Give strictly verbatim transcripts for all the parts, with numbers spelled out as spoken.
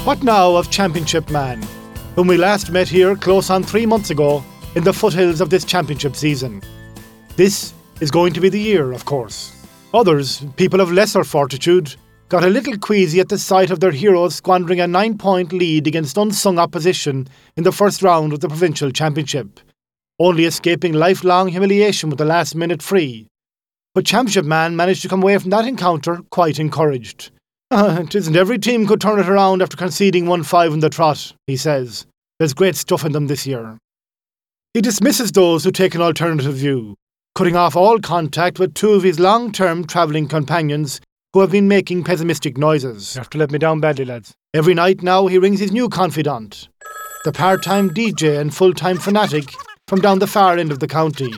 What now of Championship Man, whom we last met here close on three months ago in the foothills of this championship season? This is going to be the year, of course. Others, people of lesser fortitude, got a little queasy at the sight of their heroes squandering a nine-point lead against unsung opposition in the first round of the provincial championship, only escaping lifelong humiliation with the last-minute free. But Championship Man managed to come away from that encounter quite encouraged. Uh, it isn't every team could turn it around after conceding one five in the trot, he says. There's great stuff in them this year. He dismisses those who take an alternative view, cutting off all contact with two of his long-term travelling companions who have been making pessimistic noises. You have to let me down badly, lads. Every night now he rings his new confidant, the part-time D J and full-time fanatic from down the far end of the county,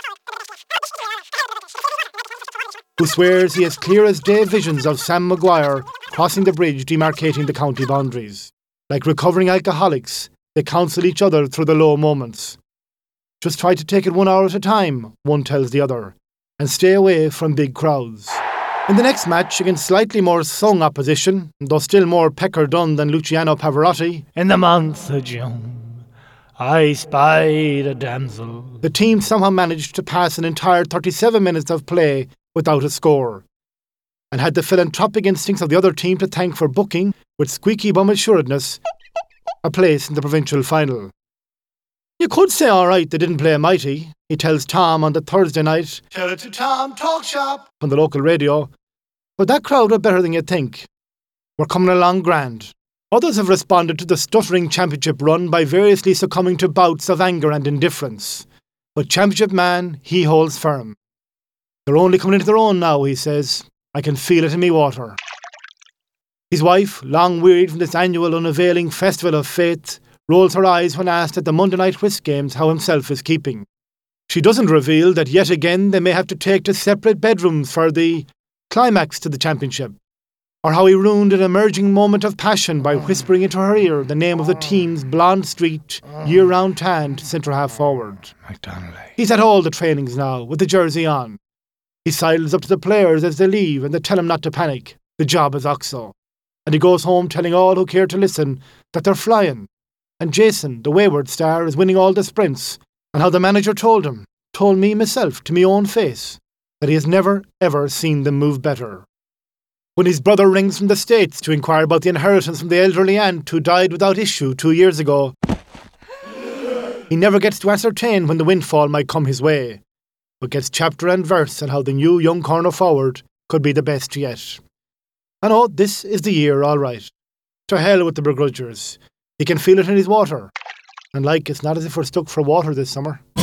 who swears he has clear as day visions of Sam Maguire crossing the bridge demarcating the county boundaries. Like recovering alcoholics, they counsel each other through the low moments. Just try to take it one hour at a time, one tells the other, and stay away from big crowds. In the next match against slightly more sung opposition, though still more pecker done than Luciano Pavarotti, in the month of June, I spied a damsel. The team somehow managed to pass an entire thirty-seven minutes of play without a score, and had the philanthropic instincts of the other team to thank for booking, with squeaky bum assuredness, a place in the provincial final. You could say all right they didn't play mighty, he tells Tom on the Thursday night Tell it to Tom, talk shop on the local radio, but that crowd were better than you'd think. We're coming along grand. Others have responded to the stuttering championship run by variously succumbing to bouts of anger and indifference, but Championship Man, he holds firm. They're only coming into their own now, he says. I can feel it in me water. His wife, long wearied from this annual unavailing festival of faith, rolls her eyes when asked at the Monday night whist games how himself is keeping. She doesn't reveal that yet again they may have to take to separate bedrooms for the climax to the championship, or how he ruined an emerging moment of passion by whispering into her ear the name of the team's blonde-streaked, year-round tanned centre-half forward. McDonnelly. He's at all the trainings now, with the jersey on. He sidles up to the players as they leave and they tell him not to panic. The job is Oxo. And he goes home telling all who care to listen that they're flying. And Jason, the wayward star, is winning all the sprints, and how the manager told him, told me myself to me own face, that he has never, ever seen them move better. When his brother rings from the States to inquire about the inheritance from the elderly aunt who died without issue two years ago, he never gets to ascertain when the windfall might come his way, but gets chapter and verse on how the new young corner forward could be the best yet. And oh, this is the year, all right. To hell with the begrudgers. He can feel it in his water. And like, it's not as if we're stuck for water this summer.